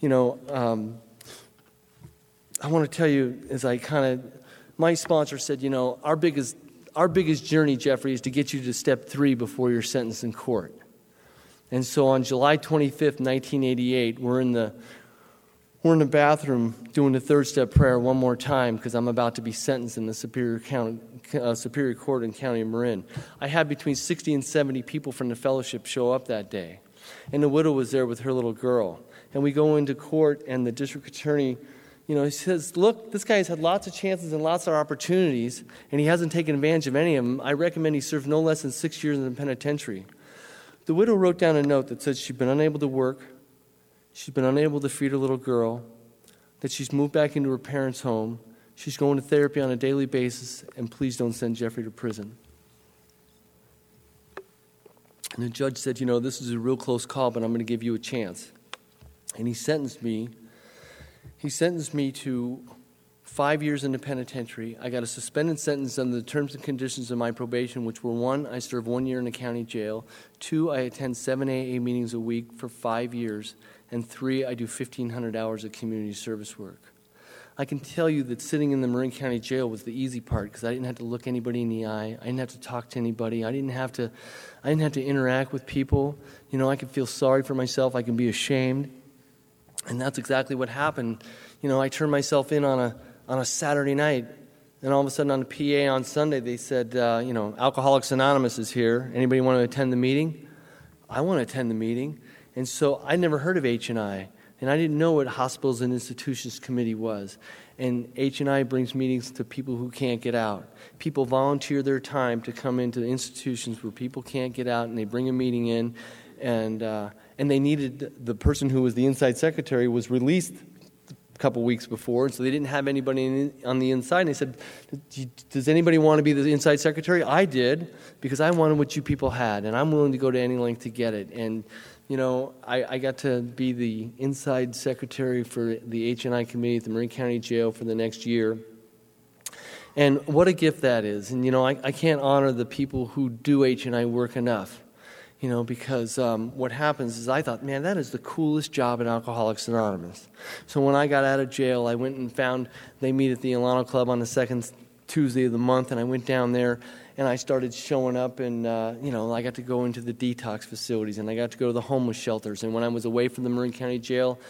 I want to tell you, my sponsor said, our biggest journey, Jeffrey, is to get you to step 3 before you're sentenced in court. And so on July 25th, 1988, we're in the bathroom doing the 3rd step prayer one more time because I'm about to be sentenced in the Superior Court in County of Marin. I had between 60 and 70 people from the fellowship show up that day. And the widow was there with her little girl. And we go into court, and the district attorney, he says, look, this guy's had lots of chances and lots of opportunities, and he hasn't taken advantage of any of them. I recommend he serve no less than 6 years in the penitentiary. The widow wrote down a note that said she'd been unable to work, she's been unable to feed her little girl, that she's moved back into her parents' home, she's going to therapy on a daily basis, and please don't send Jeffrey to prison. And the judge said, this is a real close call, but I'm going to give you a chance. And he sentenced me to 5 years in the penitentiary. I got a suspended sentence under the terms and conditions of my probation, which were 1, I serve 1 year in the county jail, 2, I attend 7 AA meetings a week for 5 years, and 3, I do 1,500 hours of community service work. I can tell you that sitting in the Marin County Jail was the easy part because I didn't have to look anybody in the eye. I didn't have to talk to anybody. I didn't have to interact with people. I could feel sorry for myself. I can be ashamed. And that's exactly what happened. I turned myself in on a Saturday night, and all of a sudden on the PA on Sunday they said, Alcoholics Anonymous is here. Anybody want to attend the meeting? I want to attend the meeting. And so I never heard of H&I, and I didn't know what Hospitals and Institutions Committee was. And H&I brings meetings to people who can't get out. People volunteer their time to come into institutions where people can't get out, and they bring a meeting in, and they needed, the person who was the inside secretary was released couple weeks before, and so they didn't have anybody on the inside. And they said, does anybody want to be the inside secretary? I did, because I wanted what you people had, and I'm willing to go to any length to get it. And, I got to be the inside secretary for the H&I committee at the Marin County Jail for the next year. And what a gift that is. And, I can't honor the people who do H&I work enough. Because what happens is I thought, man, that is the coolest job in Alcoholics Anonymous. So when I got out of jail, I went and found they meet at the Alano Club on the second Tuesday of the month, and I went down there, and I started showing up, and, I got to go into the detox facilities, and I got to go to the homeless shelters. And when I was away from the Marin County Jail,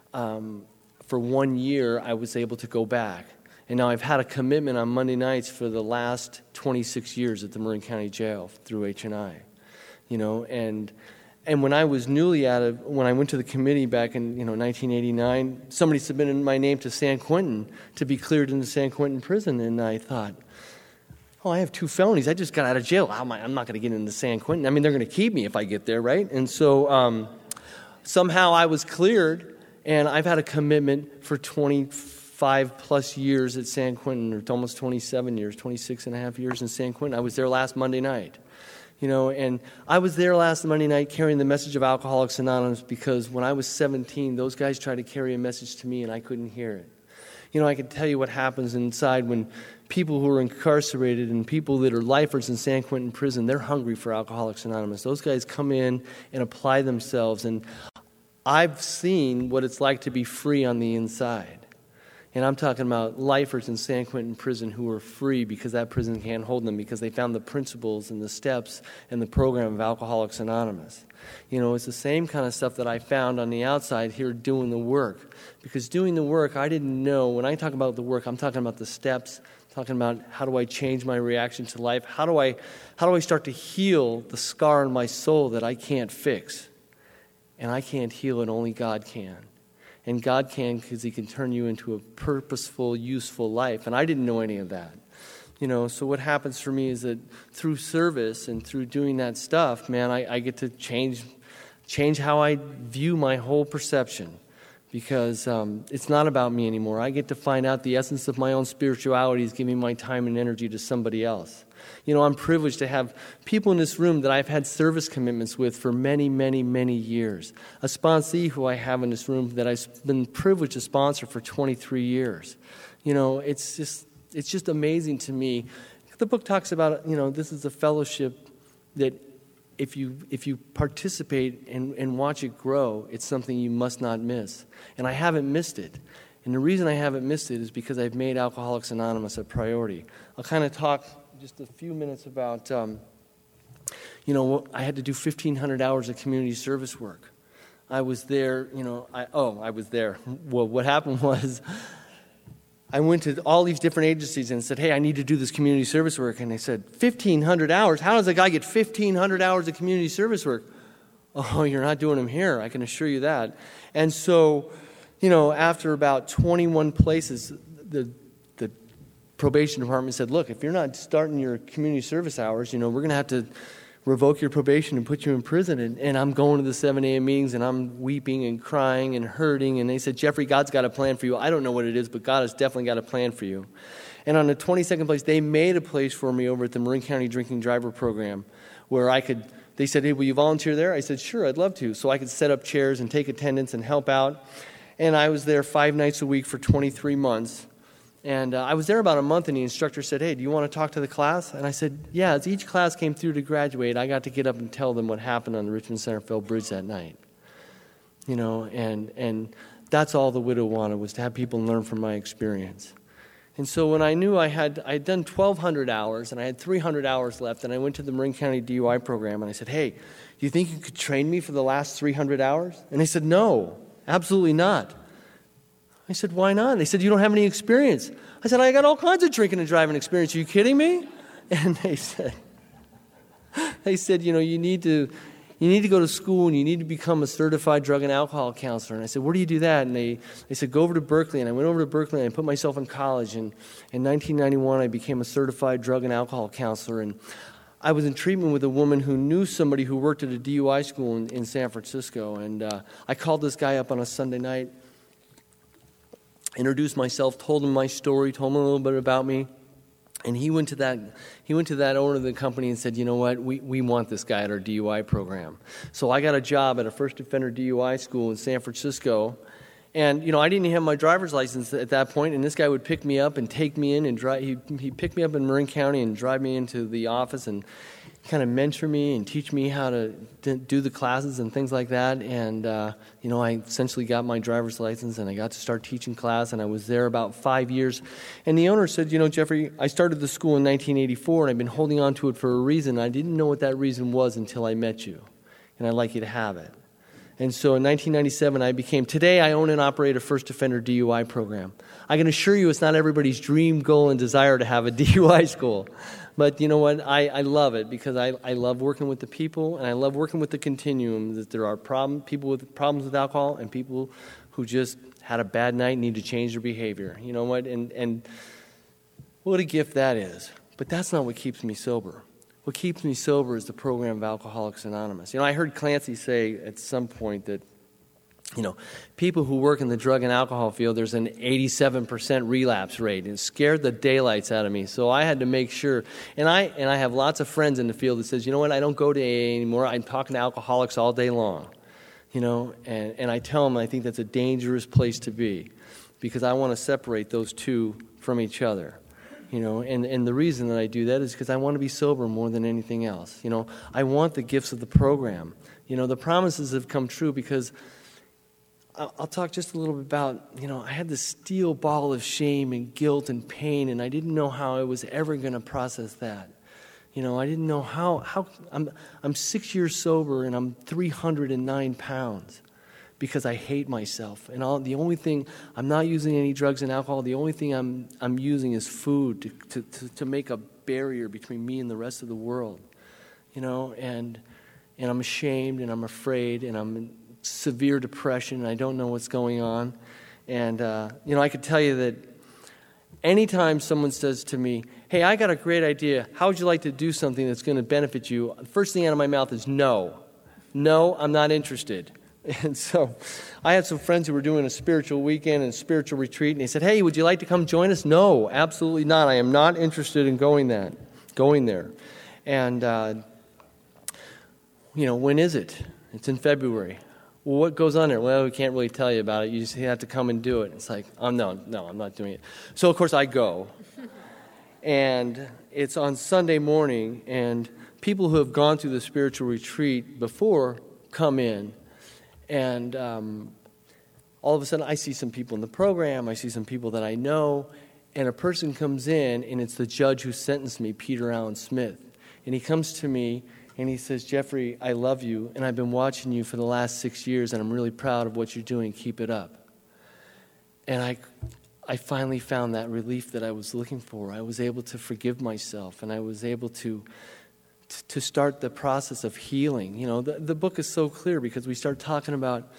for 1 year, I was able to go back. And now I've had a commitment on Monday nights for the last 26 years at the Marin County Jail through H&I. And when I was when I went to the committee back in 1989, somebody submitted my name to San Quentin to be cleared into San Quentin prison, and I thought, I have 2 felonies. I just got out of jail. I'm not going to get into San Quentin. I mean, they're going to keep me if I get there, right? And so somehow I was cleared, and I've had a commitment for 25 plus years at San Quentin, or almost 27 years, 26 and a half years in San Quentin. I was there last Monday night. And I was there last Monday night carrying the message of Alcoholics Anonymous because when I was 17, those guys tried to carry a message to me and I couldn't hear it. I could tell you what happens inside when people who are incarcerated and people that are lifers in San Quentin prison, they're hungry for Alcoholics Anonymous. Those guys come in and apply themselves, and I've seen what it's like to be free on the inside. And I'm talking about lifers in San Quentin prison who are free because that prison can't hold them because they found the principles and the steps and the program of Alcoholics Anonymous. It's the same kind of stuff that I found on the outside here doing the work. Because doing the work, I didn't know. When I talk about the work, I'm talking about the steps, talking about how do I change my reaction to life, how do I start to heal the scar in my soul that I can't fix. And I can't heal it, only God can. And God can because He can turn you into a purposeful, useful life. And I didn't know any of that. So what happens for me is that through service and through doing that stuff, man, I get to change how I view my whole perception. Because it's not about me anymore. I get to find out the essence of my own spirituality is giving my time and energy to somebody else. I'm privileged to have people in this room that I've had service commitments with for many, many, many years. A sponsee who I have in this room that I've been privileged to sponsor for 23 years. It's just amazing to me. The book talks about, this is a fellowship that if you participate and watch it grow, it's something you must not miss. And I haven't missed it. And the reason I haven't missed it is because I've made Alcoholics Anonymous a priority. I'll kind of talk just a few minutes about, I had to do 1,500 hours of community service work. I was there, I was there. Well, what happened was I went to all these different agencies and said, hey, I need to do this community service work. And they said, 1,500 hours? How does a guy get 1,500 hours of community service work? Oh, you're not doing them here, I can assure you that. And so, after about 21 places, the probation department said, look, if you're not starting your community service hours, we're going to have to revoke your probation and put you in prison. And I'm going to the 7 a.m. meetings, and I'm weeping and crying and hurting. And they said, Jeffrey, God's got a plan for you. I don't know what it is, but God has definitely got a plan for you. And on the 22nd place, they made a place for me over at the Marin County Drinking Driver Program where they said, hey, will you volunteer there? I said, sure, I'd love to. So I could set up chairs and take attendance and help out. And I was there 5 nights a week for 23 months. And I was there about a month, and the instructor said, hey, do you want to talk to the class? And I said, yeah. As each class came through to graduate, I got to get up and tell them what happened on the Richmond Centerville Bridge that night. And that's all the widow wanted, was to have people learn from my experience. And so when I knew I had done 1,200 hours, and I had 300 hours left, and I went to the Marin County DUI program, and I said, hey, do you think you could train me for the last 300 hours? And they said, no, absolutely not. I said, why not? They said, you don't have any experience. I said, I got all kinds of drinking and driving experience. Are you kidding me? And they said, you need to go to school and you need to become a certified drug and alcohol counselor. And I said, where do you do that? And they said, go over to Berkeley. And I went over to Berkeley and I put myself in college. And in 1991, I became a certified drug and alcohol counselor. And I was in treatment with a woman who knew somebody who worked at a DUI school in San Francisco. And I called this guy up on a Sunday night. introduced myself, told him my story, told him a little bit about me. And he went to that owner of the company and said, you know what, we want this guy at our DUI program. So I got a job at a first offender DUI school in San Francisco. And, I didn't have my driver's license at that point, and this guy would pick me up and take me in and drive. He'd pick me up in Marin County and drive me into the office and kind of mentor me and teach me how to do the classes and things like that. And, I essentially got my driver's license, and I got to start teaching class, and I was there about 5 years. And the owner said, Jeffrey, I started the school in 1984, and I've been holding on to it for a reason. I didn't know what that reason was until I met you, and I'd like you to have it. And so in 1997, today I own and operate a first offender DUI program. I can assure you it's not everybody's dream, goal, and desire to have a DUI school. But you know what? I love it because I love working with the people, and I love working with the continuum, that there are people with problems with alcohol and people who just had a bad night and need to change their behavior. You know what? And what a gift that is. But that's not what keeps me sober. What keeps me sober is the program of Alcoholics Anonymous. I heard Clancy say at some point that, people who work in the drug and alcohol field, there's an 87% relapse rate. And it scared the daylights out of me. So I had to make sure. And I have lots of friends in the field that says, you know what, I don't go to AA anymore. I'm talking to alcoholics all day long. And I tell them I think that's a dangerous place to be because I want to separate those two from each other. And the reason that I do that is because I want to be sober more than anything else. I want the gifts of the program. The promises have come true because I'll talk just a little bit about, I had this steel ball of shame and guilt and pain, and I didn't know how I was ever going to process that. I didn't know how I'm 6 years sober and I'm 309 pounds. Because I hate myself. And the only thing, I'm not using any drugs and alcohol. The only thing I'm using is food to make a barrier between me and the rest of the world. And I'm ashamed and I'm afraid and I'm in severe depression and I don't know what's going on. And, I could tell you that anytime someone says to me, hey, I got a great idea. How would you like to do something that's going to benefit you? The first thing out of my mouth is no. No, I'm not interested. And so I had some friends who were doing a spiritual weekend and a spiritual retreat, and they said, hey, would you like to come join us? No, absolutely not. I am not interested in going there. And, when is it? It's in February. Well, what goes on there? Well, we can't really tell you about it. You just have to come and do it. It's like, no, I'm not doing it. So, of course, I go. And it's on Sunday morning, and people who have gone through the spiritual retreat before come in. And all of a sudden, I see some people in the program. I see some people that I know. And a person comes in, and it's the judge who sentenced me, Peter Allen Smith. And he comes to me, and he says, Jeffrey, I love you, and I've been watching you for the last 6 years, and I'm really proud of what you're doing. Keep it up. And I finally found that relief that I was looking for. I was able to forgive myself, and I was able to start the process of healing. The book is so clear because we start talking about,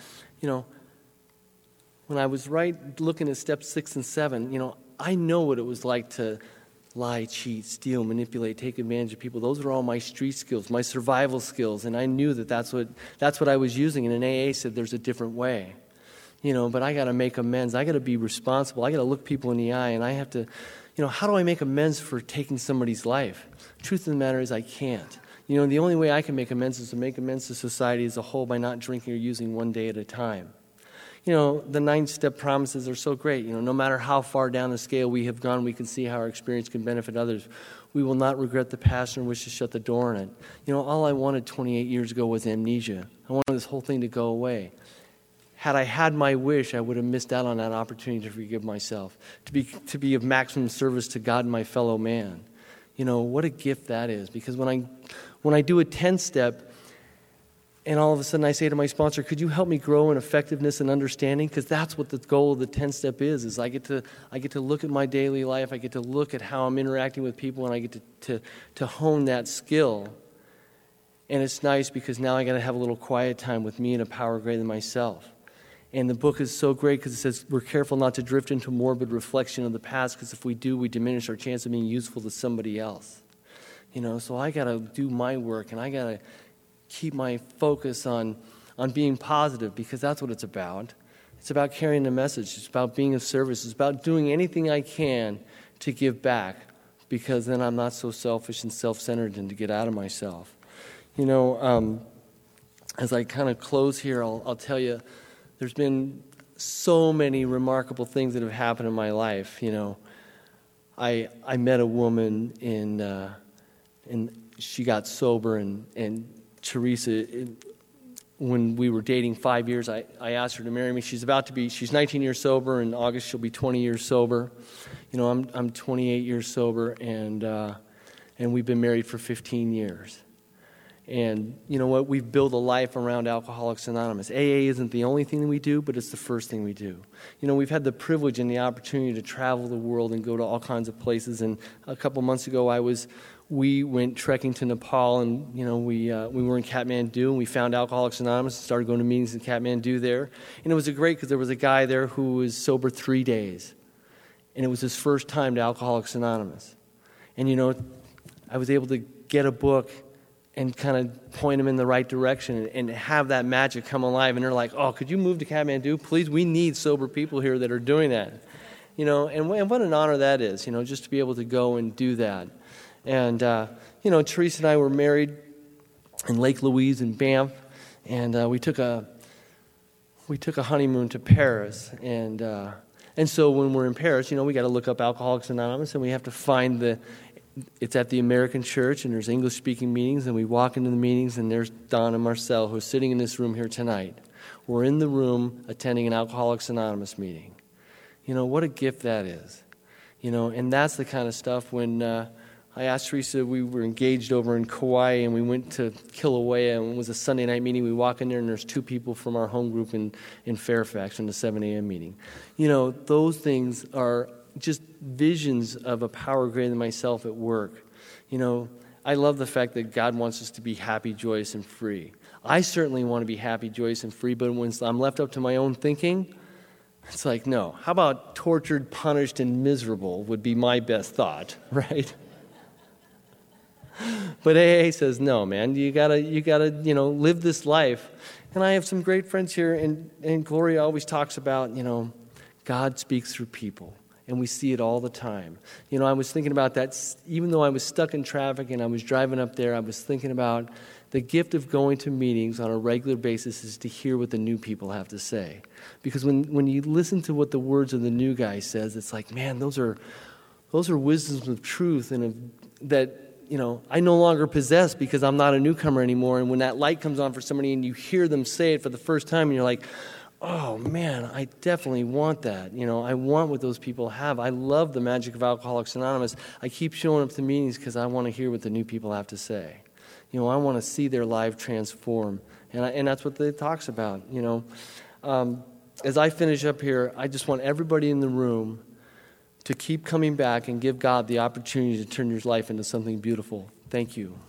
when I was looking at steps 6 and 7, I know what it was like to lie, cheat, steal, manipulate, take advantage of people. Those are all my street skills, my survival skills, and I knew that's what I was using. And an AA said there's a different way. But I got to make amends. I got to be responsible. I got to look people in the eye, and I have to, how do I make amends for taking somebody's life? Truth of the matter is I can't. The only way I can make amends is to make amends to society as a whole by not drinking or using one day at a time. The 9-step promises are so great. No matter how far down the scale we have gone, we can see how our experience can benefit others. We will not regret the past nor wish to shut the door on it. All I wanted 28 years ago was amnesia. I wanted this whole thing to go away. Had I had my wish, I would have missed out on that opportunity to forgive myself, to be of maximum service to God and my fellow man. What a gift that is. Because when I do a 10-step, and all of a sudden I say to my sponsor, could you help me grow in effectiveness and understanding? Because that's what the goal of the 10-step is I get to look at my daily life, I get to look at how I'm interacting with people, and I get to hone that skill. And it's nice because now I got to have a little quiet time with me and a power greater than myself. And the book is so great because it says we're careful not to drift into morbid reflection of the past, because if we do, we diminish our chance of being useful to somebody else. So I got to do my work, and I got to keep my focus on being positive, because that's what it's about. It's about carrying the message. It's about being of service. It's about doing anything I can to give back, because then I'm not so selfish and self-centered and to get out of myself. As I kind of close here, I'll tell you, there's been so many remarkable things that have happened in my life. I met a woman and she got sober, and Teresa, when we were dating 5 years, I asked her to marry me. She's 19 years sober. In August, she'll be 20 years sober. I'm 28 years sober, and we've been married for 15 years. And you know what? We've built a life around Alcoholics Anonymous. AA isn't the only thing that we do, but it's the first thing we do. We've had the privilege and the opportunity to travel the world and go to all kinds of places. And a couple months ago, we went trekking to Nepal, and we were in Kathmandu, and we found Alcoholics Anonymous and started going to meetings in Kathmandu there. And it was great because there was a guy there who was sober 3 days, and it was his first time to Alcoholics Anonymous. And I was able to get a book and kind of point them in the right direction and have that magic come alive. And they're like, "Oh, could you move to Kathmandu, please? We need sober people here that are doing that." And what an honor that is, just to be able to go and do that. And, Teresa and I were married in Lake Louise in Banff, and we took a honeymoon to Paris. And so when we're in Paris, we got to look up Alcoholics Anonymous, and we have to find it's at the American church, and there's English-speaking meetings, and we walk into the meetings, and there's Don and Marcel, who's sitting in this room here tonight. We're in the room attending an Alcoholics Anonymous meeting. What a gift that is. And that's the kind of stuff when I asked Teresa, we were engaged over in Kauai, and we went to Kilauea, and it was a Sunday night meeting. We walk in there, and there's 2 people from our home group in Fairfax in the 7 a.m. meeting. Those things are just visions of a power greater than myself at work. I love the fact that God wants us to be happy, joyous, and free. I certainly want to be happy, joyous, and free, but when I'm left up to my own thinking, it's like, no. How about tortured, punished, and miserable would be my best thought, right? But AA says, no, man, you gotta, live this life. And I have some great friends here, and Gloria always talks about, God speaks through people. And we see it all the time. I was thinking about that. Even though I was stuck in traffic and I was driving up there, I was thinking about the gift of going to meetings on a regular basis is to hear what the new people have to say. Because when you listen to what the words of the new guy says, it's like, man, those are wisdoms of truth and that I no longer possess because I'm not a newcomer anymore. And when that light comes on for somebody and you hear them say it for the first time, and you're like, oh, man, I definitely want that. I want what those people have. I love the magic of Alcoholics Anonymous. I keep showing up to meetings because I want to hear what the new people have to say. I want to see their life transform. And that's what it talks about, As I finish up here, I just want everybody in the room to keep coming back and give God the opportunity to turn your life into something beautiful. Thank you.